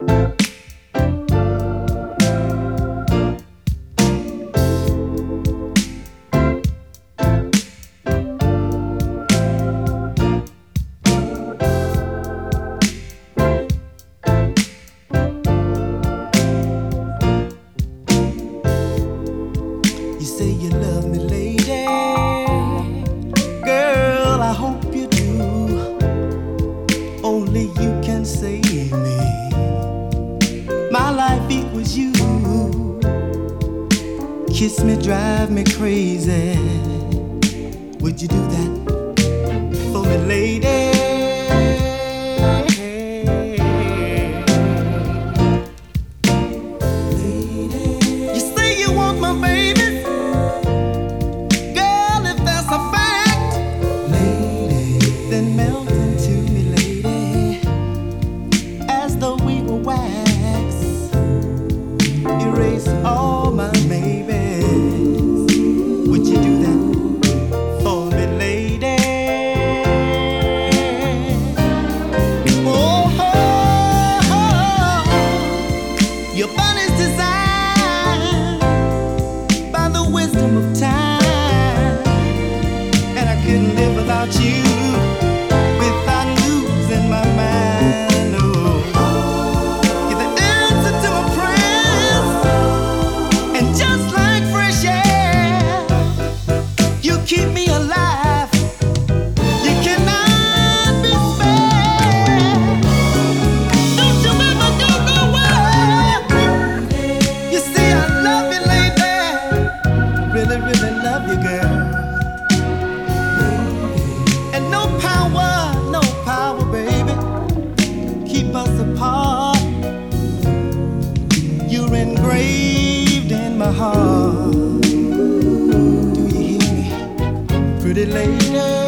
You say you love me, lady. Girl, I hope you do. Only you can save me. My life equals you. Kiss me, drive me crazy. Would you do that for me, lady? Erase all my maybes. Would you do that for me, lady? Oh, oh, oh. Your body's designed by the wisdom of time, and I couldn't live without you, without losing my mind. Keep me alive. You cannot be spared. Don't you ever go nowhere. You see, I love you, lady. Really, really love you, girl. And no power, baby, keep us apart. You're engraved in my heart. Pretty lady,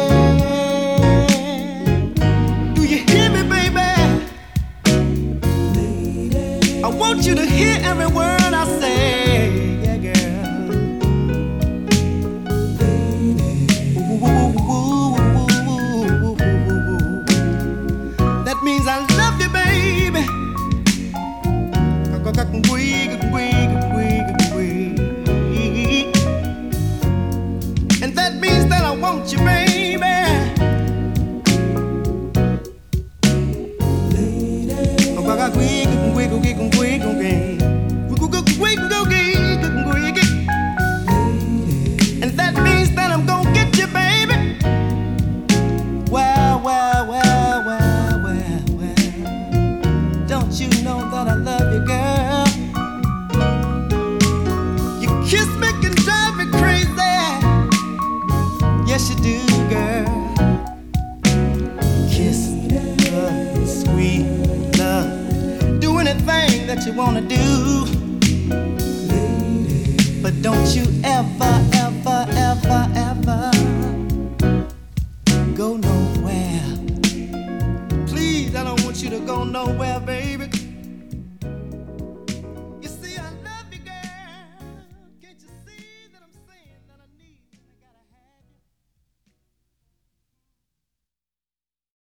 do you hear me, baby? Lady, I want you to hear every word I say, yeah, girl. Lady, ooh, ooh, ooh, ooh, ooh. That means I love you, baby. And that means that I want you, baby. And that means that I'm gonna get you, baby. Well, well, well, well, well, well. Don't you know that I love you, girl? You kiss me and drive me crazy. Yes, you do, girl. Kiss, love, sweet love. Do anything that you wanna do. But don't you ever, ever, ever, ever